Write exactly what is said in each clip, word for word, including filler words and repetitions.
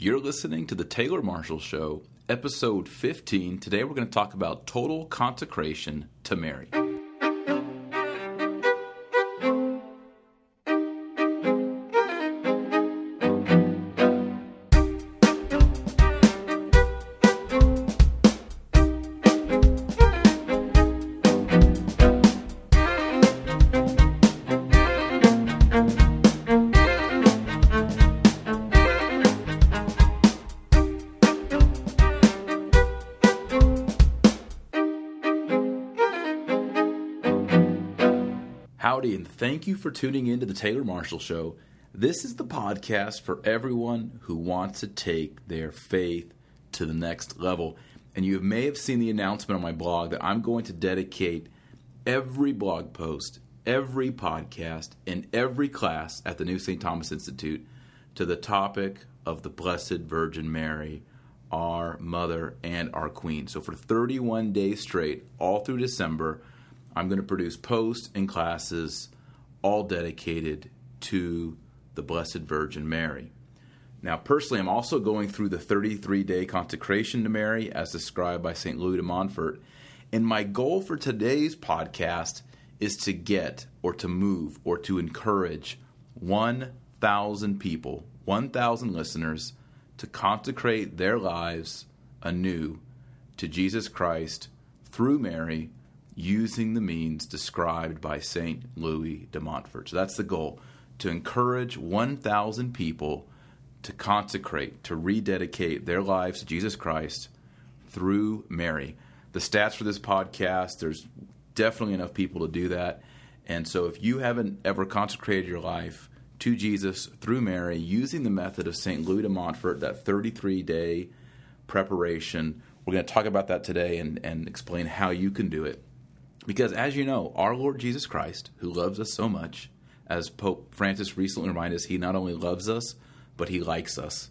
You're listening to The Taylor Marshall Show, episode fifteen. Today we're going to talk about total consecration to Mary. Howdy, and thank you for tuning in to The Taylor Marshall Show. This is the podcast for everyone who wants to take their faith to the next level. And you may have seen the announcement on my blog that I'm going to dedicate every blog post, every podcast, and every class at the New Saint Thomas Institute to the topic of the Blessed Virgin Mary, our Mother and our Queen. So for thirty-one days straight, all through December, I'm going to produce posts and classes all dedicated to the Blessed Virgin Mary. Now, personally, I'm also going through the thirty-three day consecration to Mary as described by Saint Louis de Montfort. And my goal for today's podcast is to get or to move or to encourage one thousand people, one thousand listeners to consecrate their lives anew to Jesus Christ through Mary, using the means described by Saint Louis de Montfort. So that's the goal, to encourage one thousand people to consecrate, to rededicate their lives to Jesus Christ through Mary. The stats for this podcast, there's definitely enough people to do that. And so if you haven't ever consecrated your life to Jesus through Mary, using the method of Saint Louis de Montfort, that thirty-three day preparation, we're going to talk about that today and, and explain how you can do it. Because as you know, our Lord Jesus Christ, who loves us so much, as Pope Francis recently reminded us, he not only loves us, but he likes us,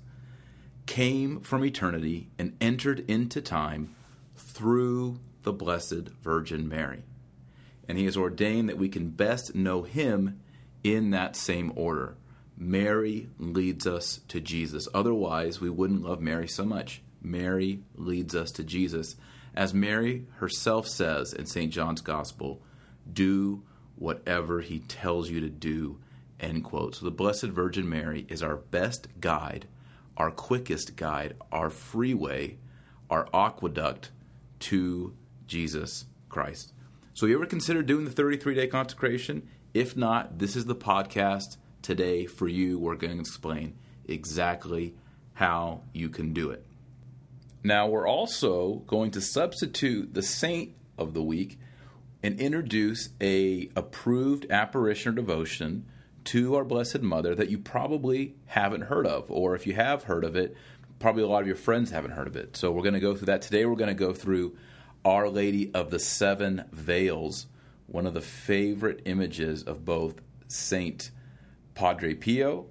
came from eternity and entered into time through the Blessed Virgin Mary. And he has ordained that we can best know him in that same order. Mary leads us to Jesus. Otherwise, we wouldn't love Mary so much. Mary leads us to Jesus. As Mary herself says in Saint John's Gospel, do whatever he tells you to do, end quote. So the Blessed Virgin Mary is our best guide, our quickest guide, our freeway, our aqueduct to Jesus Christ. So you ever consider doing the thirty-three day consecration? If not, this is the podcast today for you. We're going to explain exactly how you can do it. Now, we're also going to substitute the saint of the week and introduce a approved apparition or devotion to our Blessed Mother that you probably haven't heard of. Or if you have heard of it, probably a lot of your friends haven't heard of it. So we're going to go through that. Today we're going to go through Our Lady of the Seven Veils, one of the favorite images of both Saint Padre Pio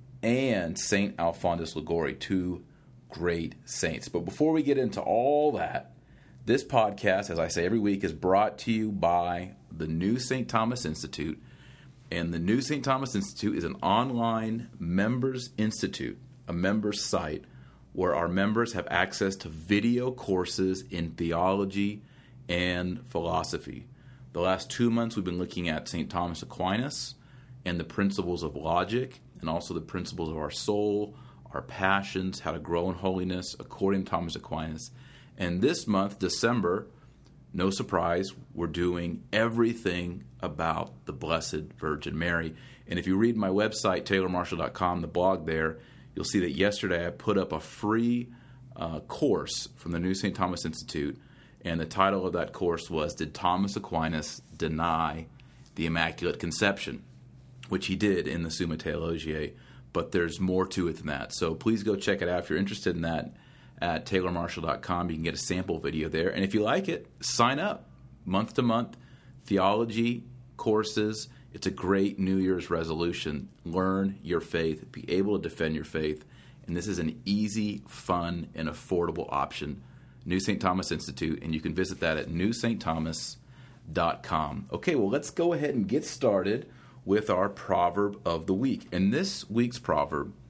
and Saint Alphonsus Liguori, two great saints. But before we get into all that, this podcast, as I say every week, is brought to you by the New Saint Thomas Institute. And the New Saint Thomas Institute is an online members institute, a members site, where our members have access to video courses in theology and philosophy. The last two months we've been looking at Saint Thomas Aquinas and the principles of logic and also the principles of our soul, our passions, how to grow in holiness according to Thomas Aquinas. And this month, December, no surprise, we're doing everything about the Blessed Virgin Mary. And if you read my website, taylor marshall dot com, the blog there, you'll see that yesterday I put up a free uh, course from the New Saint Thomas Institute. And the title of that course was, Did Thomas Aquinas Deny the Immaculate Conception? Which he did in the Summa Theologiae. But there's more to it than that. So please go check it out if you're interested in that at taylor marshall dot com. You can get a sample video there. And if you like it, sign up. Month to month, theology courses. It's a great New Year's resolution. Learn your faith. Be able to defend your faith. And this is an easy, fun, and affordable option. New Saint Thomas Institute. And you can visit that at new saint thomas dot com. Okay, well, let's go ahead and get started with our proverb of the week. And this week's proverb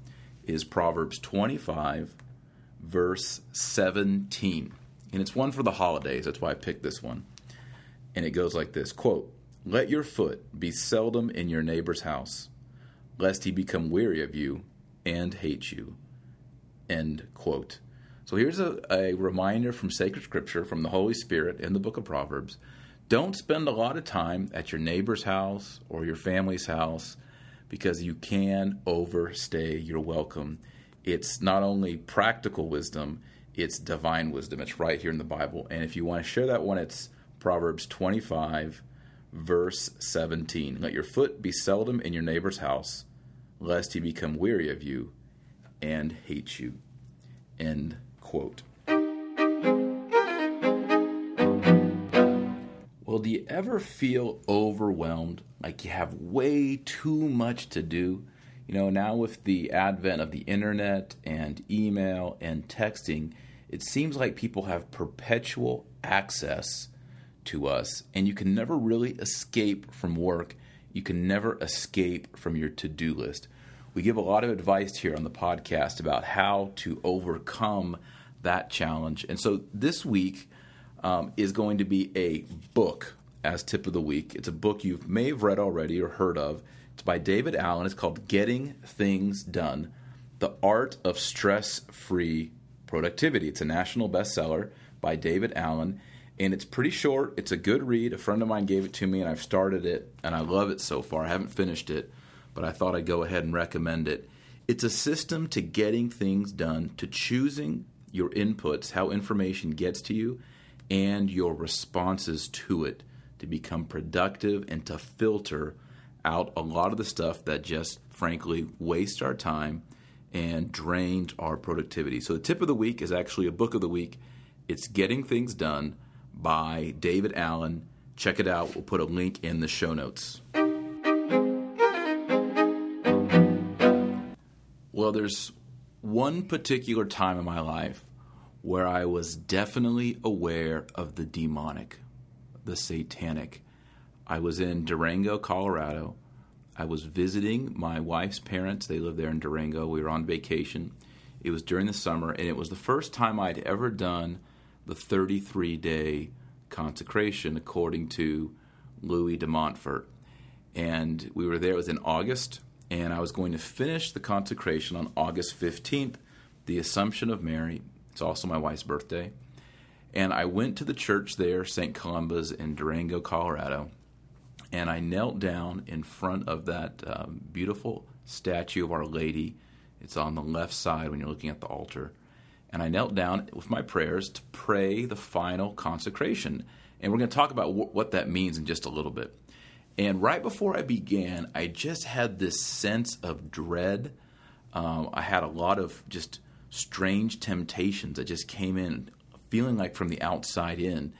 is Proverbs twenty-five, verse seventeen. And it's one for the holidays. That's why I picked this one. And it goes like this, quote, "Let your foot be seldom in your neighbor's house, lest he become weary of you and hate you." End quote. So here's a, a reminder from sacred scripture, from the Holy Spirit in the book of Proverbs. Don't spend a lot of time at your neighbor's house or your family's house, because you can overstay your welcome. It's not only practical wisdom, it's divine wisdom. It's right here in the Bible. And if you want to share that one, it's Proverbs twenty-five, verse seventeen. "Let your foot be seldom in your neighbor's house, lest he become weary of you and hate you." End quote. Well, do you ever feel overwhelmed, like you have way too much to do? You know, now with the advent of the internet and email and texting, it seems like people have perpetual access to us, and you can never really escape from work. You can never escape from your to-do list. We give a lot of advice here on the podcast about how to overcome that challenge. And so this week um, is going to be a book as tip of the week. It's a book you may have read already or heard of. It's by David Allen. It's called Getting Things Done, The Art of Stress-Free Productivity. It's a national bestseller by David Allen, and it's pretty short. It's a good read. A friend of mine gave it to me, and I've started it, and I love it so far. I haven't finished it, but I thought I'd go ahead and recommend it. It's a system to getting things done, to choosing your inputs, how information gets to you, and your responses to it, to become productive and to filter out a lot of the stuff that just, frankly, wastes our time and drains our productivity. So the tip of the week is actually a book of the week. It's Getting Things Done by David Allen. Check it out. We'll put a link in the show notes. Well, there's one particular time in my life where I was definitely aware of the demonic, the satanic. I was in Durango, Colorado. I was visiting my wife's parents. They live there in Durango. We were on vacation. It was during the summer, and it was the first time I'd ever done the thirty-three day consecration according to Louis de Montfort. And we were there. It was in August, and I was going to finish the consecration on August fifteenth, the Assumption of Mary. It's also my wife's birthday. And I went to the church there, Saint Columba's in Durango, Colorado, and I knelt down in front of that um, beautiful statue of Our Lady. It's on the left side when you're looking at the altar. And I knelt down with my prayers to pray the final consecration. And we're going to talk about w- what that means in just a little bit. And right before I began, I just had this sense of dread. Um, I had a lot of just strange temptations that just came in, feeling like from the outside in.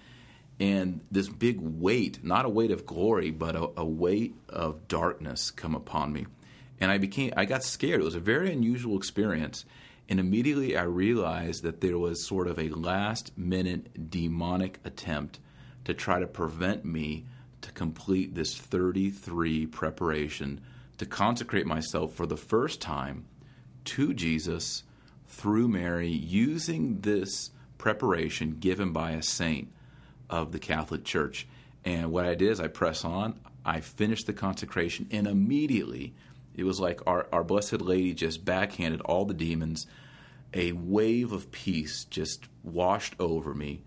And this big weight, not a weight of glory, but a, a weight of darkness come upon me. And I became, I got scared. It was a very unusual experience. And immediately I realized that there was sort of a last-minute demonic attempt to try to prevent me to complete this thirty-three preparation to consecrate myself for the first time to Jesus through Mary, using this preparation given by a saint of the Catholic Church. And what I did is I press on, I finished the consecration, and immediately it was like our, our Blessed Lady just backhanded all the demons. A wave of peace just washed over me,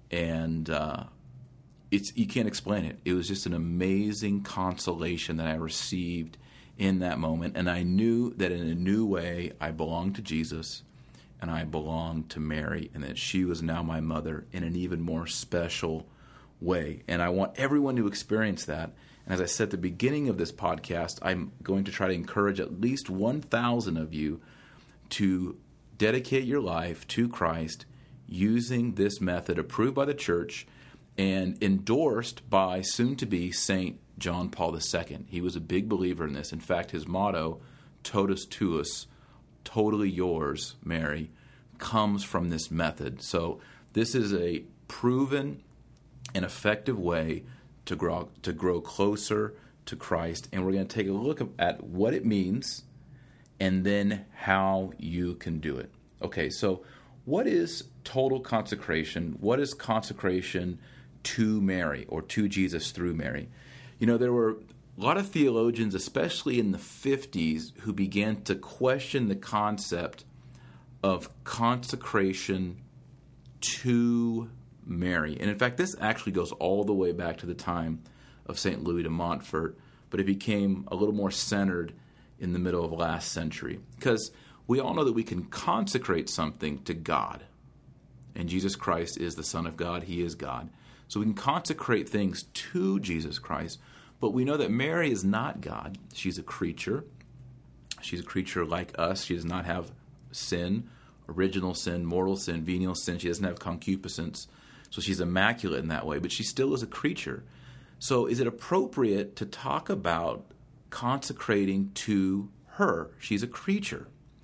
and uh, it's you can't explain it. It was just an amazing consolation that I received in that moment, and I knew that in a new way I belonged to Jesus, and I belonged to Mary, and that she was now my mother in an even more special way. And I want everyone to experience that. And as I said at the beginning of this podcast, I'm going to try to encourage at least one thousand of you to dedicate your life to Christ using this method approved by the Church and endorsed by soon-to-be Saint John Paul the Second. He was a big believer in this. In fact, his motto, Totus Tuus, totally yours, Mary, comes from this method. So this is a proven and effective way to grow, to grow closer to Christ. And we're going to take a look at what it means and then how you can do it. Okay, so what is total consecration? What is consecration to Mary or to Jesus through Mary? You know, there were a lot of theologians, especially in the fifties, who began to question the concept of consecration to Mary. And in fact, this actually goes all the way back to the time of Saint Louis de Montfort, but it became a little more centered in the middle of last century. Because we all know that we can consecrate something to God. And Jesus Christ is the Son of God. He is God. So we can consecrate things to Jesus Christ. But we know that Mary is not God. She's a creature. She's a creature like us. She does not have sin, original sin, mortal sin, venial sin. She doesn't have concupiscence. So she's immaculate in that way. But she still is a creature. So is it appropriate to talk about consecrating to her? She's a creature.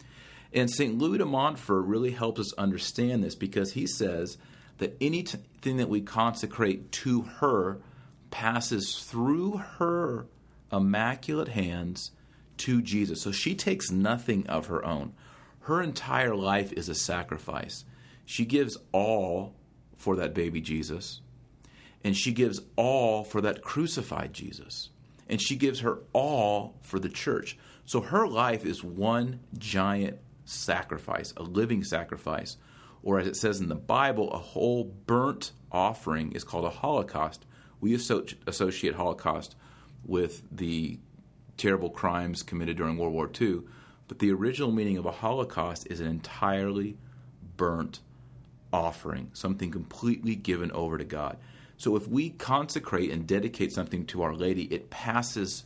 And Saint Louis de Montfort really helps us understand this, because he says that anything that we consecrate to her passes through her immaculate hands to Jesus. So she takes nothing of her own. Her entire life is a sacrifice. She gives all for that baby Jesus, and she gives all for that crucified Jesus, and she gives her all for the church. So her life is one giant sacrifice, a living sacrifice, or as it says in the Bible, a whole burnt offering is called a holocaust. We associate Holocaust with the terrible crimes committed during World War Two, but the original meaning of a Holocaust is an entirely burnt offering, something completely given over to God. So if we consecrate and dedicate something to Our Lady, it passes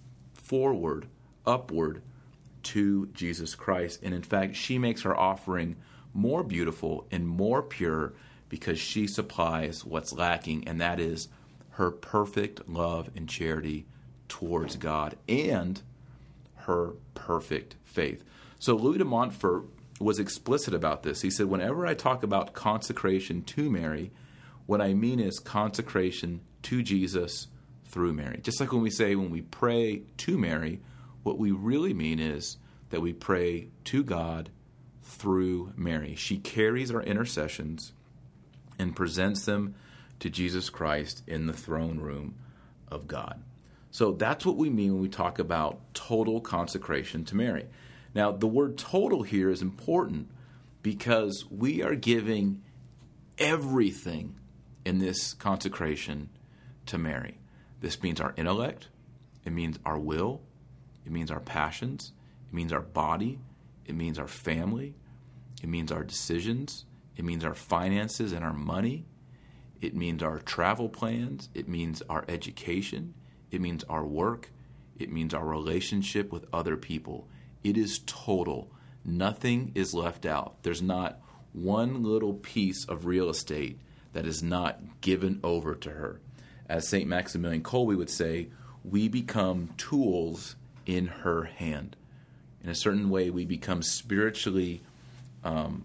forward, upward to Jesus Christ. And in fact, she makes her offering more beautiful and more pure because she supplies what's lacking, and that is her perfect love and charity towards God and her perfect faith. So Louis de Montfort was explicit about this. He said, whenever I talk about consecration to Mary, what I mean is consecration to Jesus through Mary. Just like when we say when we pray to Mary, what we really mean is that we pray to God through Mary. She carries our intercessions and presents them to Jesus Christ in the throne room of God. So that's what we mean when we talk about total consecration to Mary. Now, the word total here is important because we are giving everything in this consecration to Mary. This means our intellect, it means our will, it means our passions, it means our body, it means our family, it means our decisions, it means our finances and our money, it means our travel plans, it means our education, it means our work, it means our relationship with other people. It is total. Nothing is left out. There's not one little piece of real estate that is not given over to her. As Saint Maximilian Kolbe would say, we become tools in her hand. In a certain way, we become spiritually, um,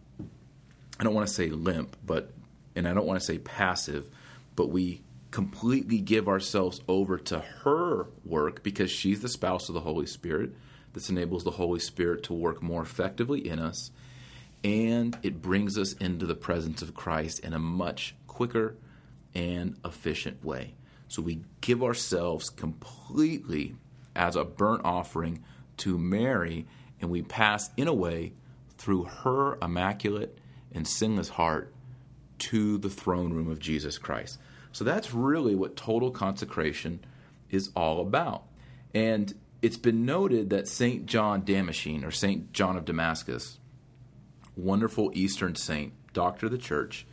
I don't want to say limp, but and I don't want to say passive, but we completely give ourselves over to her work because she's the spouse of the Holy Spirit. This enables the Holy Spirit to work more effectively in us, and it brings us into the presence of Christ in a much quicker and efficient way. So we give ourselves completely as a burnt offering to Mary, and we pass in a way through her immaculate and sinless heart to the throne room of Jesus Christ. So that's really what total consecration is all about. And it's been noted that Saint John Damascene, or Saint John of Damascus, wonderful Eastern saint, doctor of the church,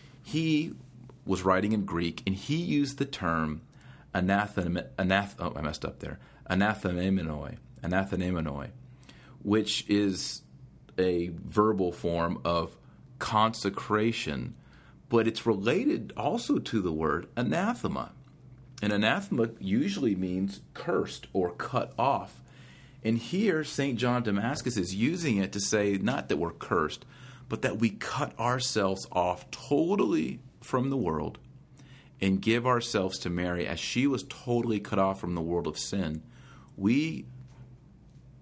he was writing in Greek, and he used the term anathema, anath, oh, I messed up there, anathemenoi, anathemenoi, which is a verbal form of consecration, but it's related also to the word anathema. And anathema usually means cursed or cut off. And here, Saint John of Damascus is using it to say not that we're cursed, but that we cut ourselves off totally from the world and give ourselves to Mary as she was totally cut off from the world of sin. We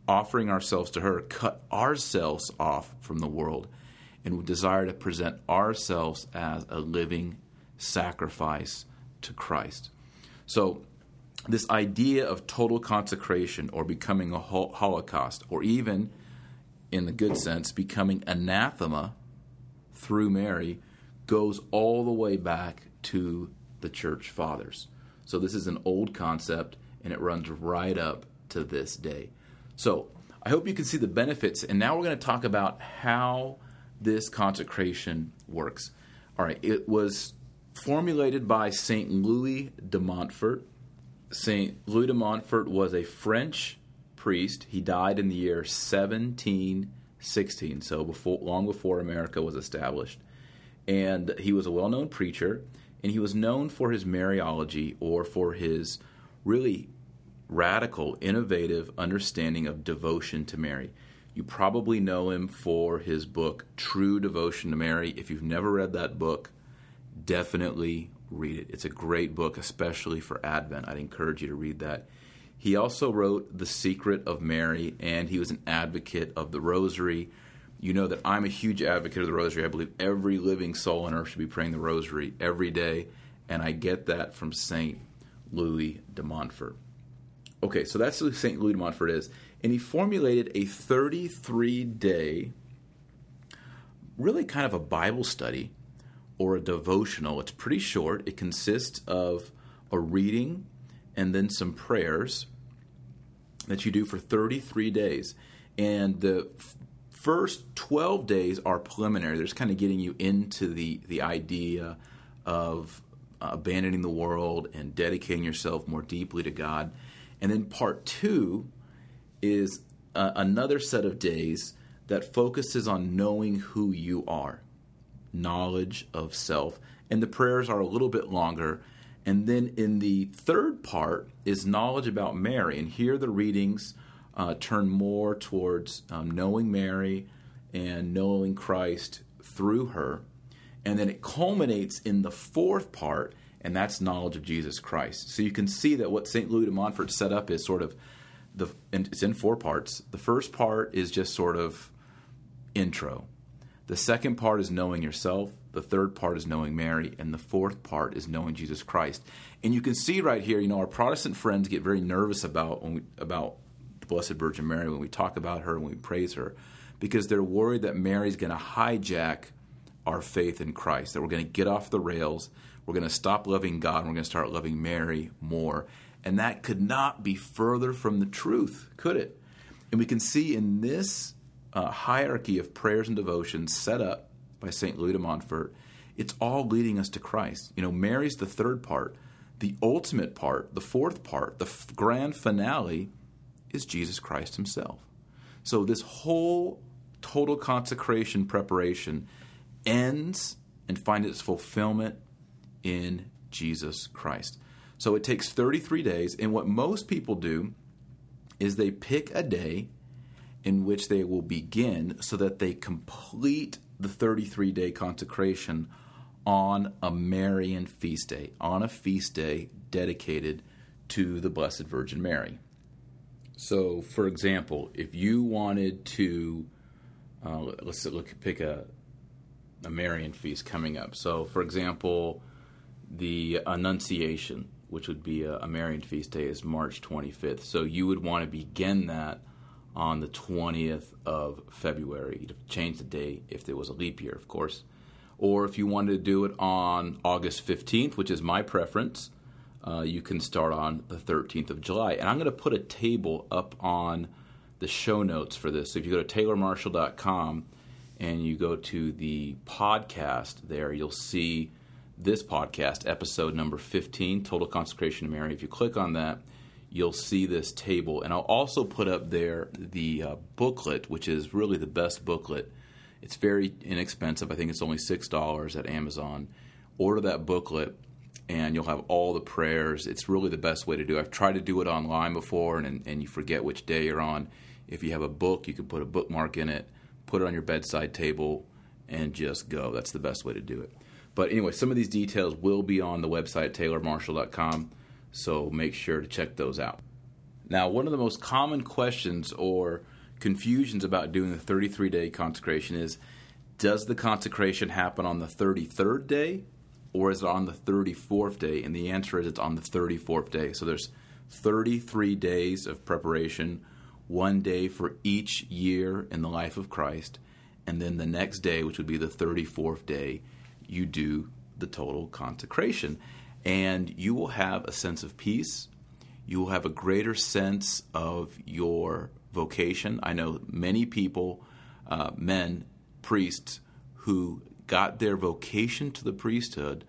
offering ourselves to her, cut ourselves off from the world, and we desire to present ourselves as a living sacrifice to Christ. So this idea of total consecration or becoming a holocaust, or even, in the good sense, becoming anathema through Mary, goes all the way back to the church fathers. So this is an old concept, and it runs right up to this day. So I hope you can see the benefits, and now we're going to talk about how this consecration works. All right, it was formulated by Saint Louis de Montfort. Saint Louis de Montfort was a French priest. He died in the year seventeen sixteen, so before, long before America was established. And he was a well-known preacher, and he was known for his Mariology, or for his really radical, innovative understanding of devotion to Mary. You probably know him for his book, True Devotion to Mary. If you've never read that book, definitely read it. It's a great book, especially for Advent. I'd encourage you to read that. He also wrote The Secret of Mary, and he was an advocate of the Rosary. You know that I'm a huge advocate of the Rosary. I believe every living soul on earth should be praying the Rosary every day, and I get that from Saint Louis de Montfort. Okay, so that's who Saint Louis de Montfort is. And he formulated a thirty-three day, really kind of a Bible study or a devotional. It's pretty short. It consists of a reading and then some prayers that you do for thirty-three days. And the f- first twelve days are preliminary. They're just kind of getting you into the, the idea of uh, abandoning the world and dedicating yourself more deeply to God. And then part two is uh, another set of days that focuses on knowing who you are, knowledge of self. And the prayers are a little bit longer. And then in the third part is knowledge about Mary. And here the readings uh, turn more towards um, knowing Mary and knowing Christ through her. And then it culminates in the fourth part, and that's knowledge of Jesus Christ. So you can see that what Saint Louis de Montfort set up is sort of, the, and it's in four parts. The first part is just sort of intro. The second part is knowing yourself. The third part is knowing Mary. And the fourth part is knowing Jesus Christ. And you can see right here, you know, our Protestant friends get very nervous about when we, about the Blessed Virgin Mary when we talk about her, when we praise her, because they're worried that Mary's going to hijack our faith in Christ, that we're going to get off the rails, we're going to stop loving God, and we're going to start loving Mary more. And that could not be further from the truth, could it? And we can see in this uh, hierarchy of prayers and devotions set up by Saint Louis de Montfort, it's all leading us to Christ. You know, Mary's the third part. The ultimate part, the fourth part, the f- grand finale is Jesus Christ himself. So this whole total consecration preparation ends and finds its fulfillment in Jesus Christ. So it takes thirty-three days, and what most people do is they pick a day in which they will begin so that they complete the thirty-three day consecration on a Marian feast day, on a feast day dedicated to the Blessed Virgin Mary. So, for example, if you wanted to, uh, let's look, pick a, a Marian feast coming up. So, for example, the Annunciation, which would be a, a Marian feast day, is March twenty-fifth. So you would want to begin that on the twentieth of February. You'd have to change the date if there was a leap year, of course. Or if you wanted to do it on August fifteenth, which is my preference, uh, you can start on the thirteenth of July. And I'm going to put a table up on the show notes for this. So if you go to taylor marshall dot com and you go to the podcast there, you'll see this podcast, episode number fifteen, Total Consecration to Mary. If you click on that, you'll see this table. And I'll also put up there the uh, booklet, which is really the best booklet. It's very inexpensive. I think it's only six dollars at Amazon. Order that booklet, and you'll have all the prayers. It's really the best way to do it. I've tried to do it online before, and, and you forget which day you're on. If you have a book, you can put a bookmark in it, put it on your bedside table, and just go. That's the best way to do it. But anyway, some of these details will be on the website, taylor marshall dot com, so make sure to check those out. Now, one of the most common questions or confusions about doing the thirty-three day consecration is, does the consecration happen on the thirty-third day or is it on the thirty-fourth day? And the answer is it's on the thirty-fourth day. So there's thirty-three days of preparation, one day for each year in the life of Christ. And then the next day, which would be the thirty-fourth day, you do the total consecration. And you will have a sense of peace. You will have a greater sense of your vocation. I know many people, uh, men, priests, who got their vocation to the priesthood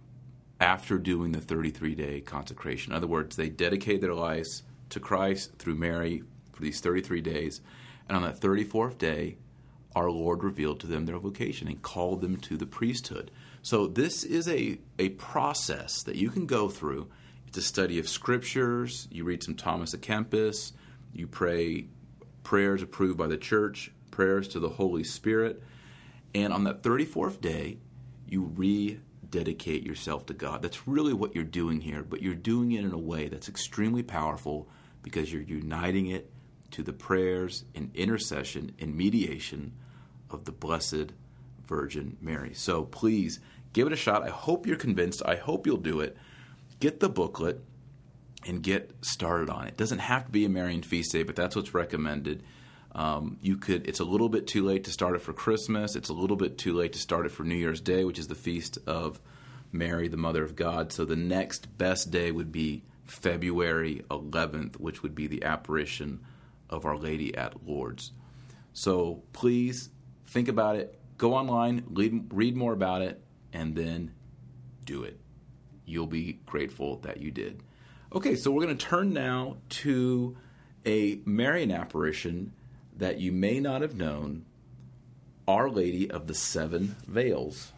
after doing the thirty-three day consecration. In other words, they dedicated their lives to Christ through Mary for these thirty-three days. And on that thirty-fourth day, our Lord revealed to them their vocation and called them to the priesthood. So this is a, a process that you can go through. It's a study of scriptures. You read some Thomas à Kempis. You pray prayers approved by the church, prayers to the Holy Spirit. And on that thirty-fourth day, you rededicate yourself to God. That's really what you're doing here, but you're doing it in a way that's extremely powerful because you're uniting it to the prayers and intercession and mediation of the Blessed Virgin Mary. So please give it a shot. I hope you're convinced. I hope you'll do it. Get the booklet and get started on it. It doesn't have to be a Marian feast day, but that's what's recommended. Um, you could. It's a little bit too late to start it for Christmas. It's a little bit too late to start it for New Year's Day, which is the feast of Mary, the Mother of God. So the next best day would be February eleventh, which would be the apparition of Our Lady at Lourdes. So please think about it. Go online, read, read more about it, and then do it. You'll be grateful that you did. Okay, so we're going to turn now to a Marian apparition that you may not have known, Our Lady of the Seven Veils.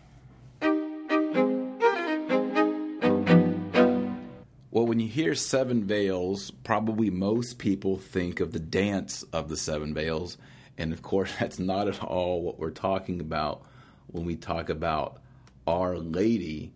Well, when you hear seven veils, probably most people think of the dance of the seven veils. And of course, that's not at all what we're talking about when we talk about Our Lady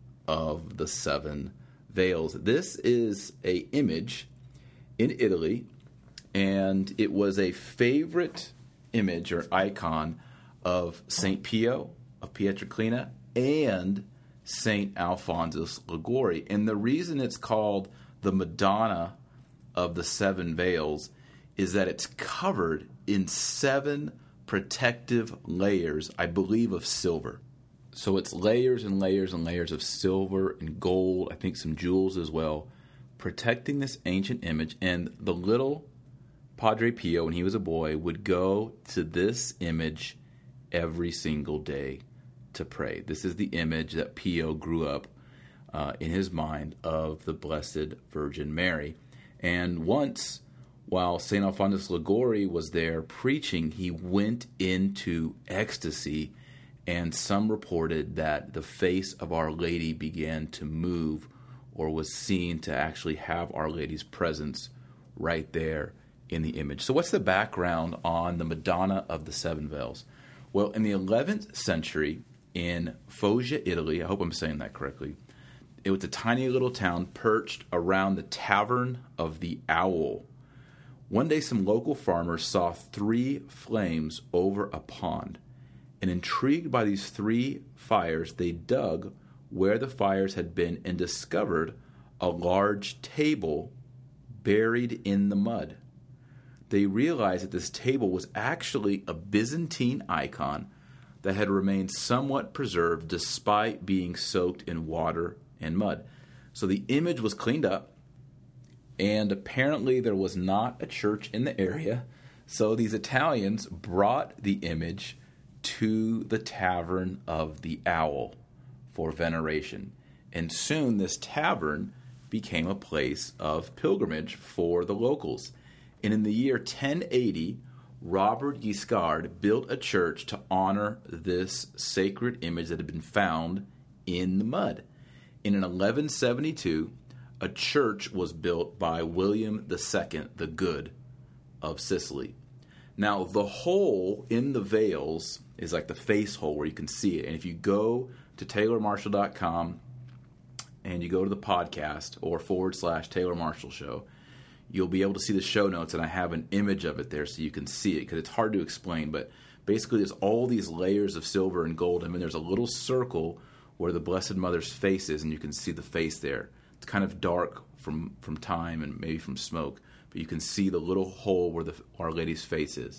of the Seven Veils. This is an image in Italy, and it was a favorite image or icon of Saint Pio of Pietrelcina and Saint Alphonsus Liguori. And the reason it's called the Madonna of the Seven Veils is that it's covered in seven protective layers, I believe, of silver. So it's layers and layers and layers of silver and gold, I think some jewels as well, protecting this ancient image. And the little Padre Pio, when he was a boy, would go to this image every single day to pray. This is the image that Pio grew up uh, in his mind of the Blessed Virgin Mary. And once, while Saint Alphonsus Liguori was there preaching, he went into ecstasy, and some reported that the face of Our Lady began to move or was seen to actually have Our Lady's presence right there in the image. So what's the background on the Madonna of the Seven Veils? Well, in the eleventh century, in Foggia, Italy, I hope I'm saying that correctly, it was a tiny little town perched around the Tavern of the Owl. One day, some local farmers saw three flames over a pond. And intrigued by these three fires, they dug where the fires had been and discovered a large table buried in the mud. They realized that this table was actually a Byzantine icon that had remained somewhat preserved despite being soaked in water and mud. So the image was cleaned up, and apparently there was not a church in the area. So these Italians brought the image to the Tavern of the Owl for veneration. And soon this tavern became a place of pilgrimage for the locals. And in the year ten eighty, Robert Guiscard built a church to honor this sacred image that had been found in the mud. And in eleven seventy-two, a church was built by William the Second, the Good, of Sicily. Now, the hole in the veils is like the face hole where you can see it. And if you go to Taylor Marshall dot com and you go to the podcast or forward slash Taylor Marshall Show, you'll be able to see the show notes, and I have an image of it there so you can see it, because it's hard to explain. But basically, there's all these layers of silver and gold, and then there's a little circle where the Blessed Mother's face is, and you can see the face there. It's kind of dark from, from time and maybe from smoke, but you can see the little hole where the Our Lady's face is.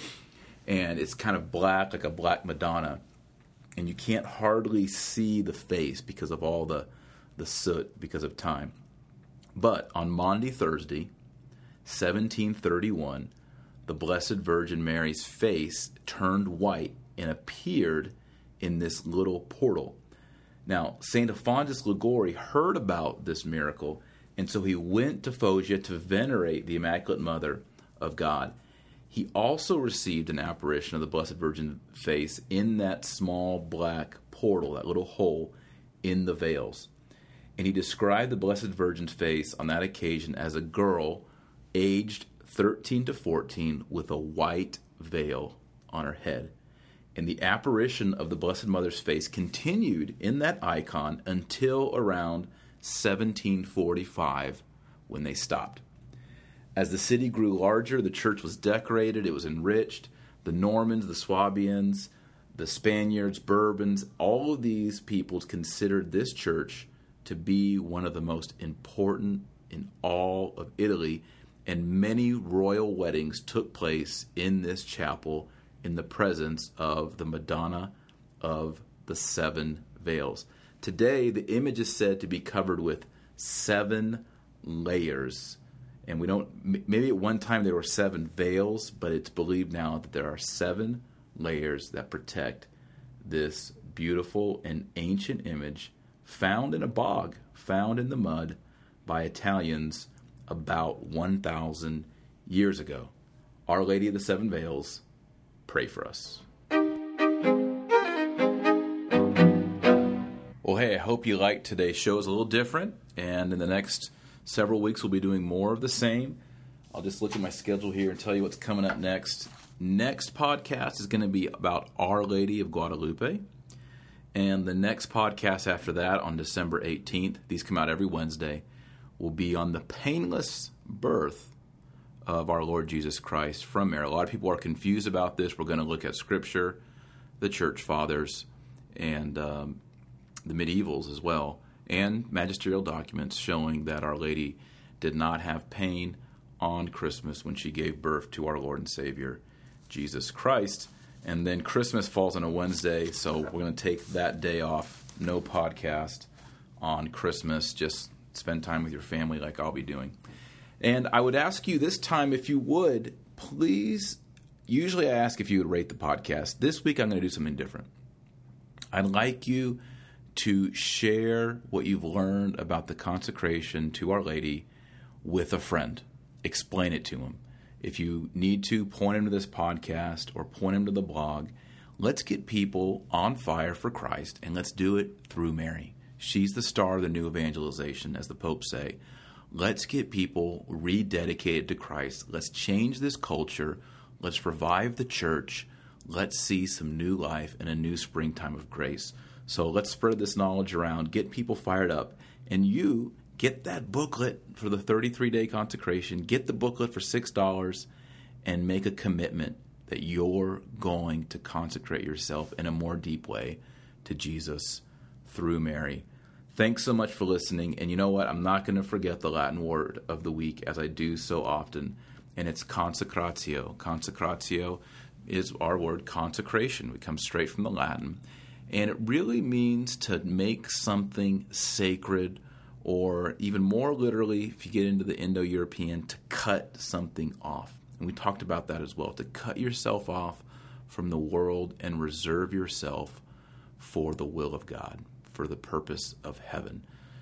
And it's kind of black, like a black Madonna, and you can't hardly see the face because of all the, the soot because of time. But on Maundy Thursday, seventeen thirty-one, the Blessed Virgin Mary's face turned white and appeared in this little portal. Now, Saint Alphonsus Liguori heard about this miracle, and so he went to Foggia to venerate the Immaculate Mother of God. He also received an apparition of the Blessed Virgin face in that small black portal, that little hole in the veils. And he described the Blessed Virgin's face on that occasion as a girl aged thirteen to fourteen with a white veil on her head. And the apparition of the Blessed Mother's face continued in that icon until around seventeen forty-five, when they stopped. As the city grew larger, the church was decorated, it was enriched. The Normans, the Swabians, the Spaniards, Bourbons, all of these peoples considered this church to be one of the most important in all of Italy, and many royal weddings took place in this chapel in the presence of the Madonna of the Seven Veils. Today, the image is said to be covered with seven layers. And we don't, maybe at one time there were seven veils, but it's believed now that there are seven layers that protect this beautiful and ancient image found in a bog, found in the mud by Italians about one thousand years ago. Our Lady of the Seven Veils, pray for us. Well, hey, I hope you liked today's show. It's a little different, and in the next several weeks we'll be doing more of the same. I'll just look at my schedule here and tell you what's coming up next. Next podcast is going to be about Our Lady of Guadalupe. And the next podcast after that, on December eighteenth, these come out every Wednesday, will be on the painless birth of our Lord Jesus Christ from Mary. A lot of people are confused about this. We're going to look at Scripture, the Church Fathers, and um, the medievals as well, and magisterial documents showing that Our Lady did not have pain on Christmas when she gave birth to our Lord and Savior, Jesus Christ. And then Christmas falls on a Wednesday, so we're going to take that day off. No podcast on Christmas. Just spend time with your family like I'll be doing. And I would ask you this time, if you would, please, usually I ask if you would rate the podcast. This week I'm going to do something different. I'd like you to share what you've learned about the consecration to Our Lady with a friend. Explain it to him. If you need to, point him to this podcast or point him to the blog. Let's get people on fire for Christ, and let's do it through Mary. She's the star of the new evangelization, as the Pope say. Let's get people rededicated to Christ. Let's change this culture. Let's revive the church. Let's see some new life and a new springtime of grace. So let's spread this knowledge around, get people fired up, and you get that booklet for the thirty-three day consecration. Get the booklet for six dollars and make a commitment that you're going to consecrate yourself in a more deep way to Jesus through Mary. Thanks so much for listening. And you know what? I'm not going to forget the Latin word of the week, as I do so often, and it's consecratio. Consecratio is our word consecration. It comes straight from the Latin. And it really means to make something sacred, or even more literally, if you get into the Indo-European, to cut something off. And we talked about that as well, to cut yourself off from the world and reserve yourself for the will of God, for the purpose of heaven.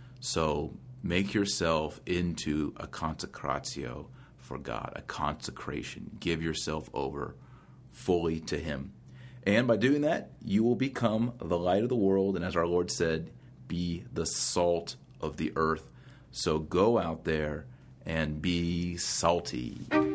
So make yourself into a consecratio for God, a consecration. Give yourself over fully to Him. And by doing that, you will become the light of the world, and as our Lord said, be the salt of the earth. So go out there and be salty.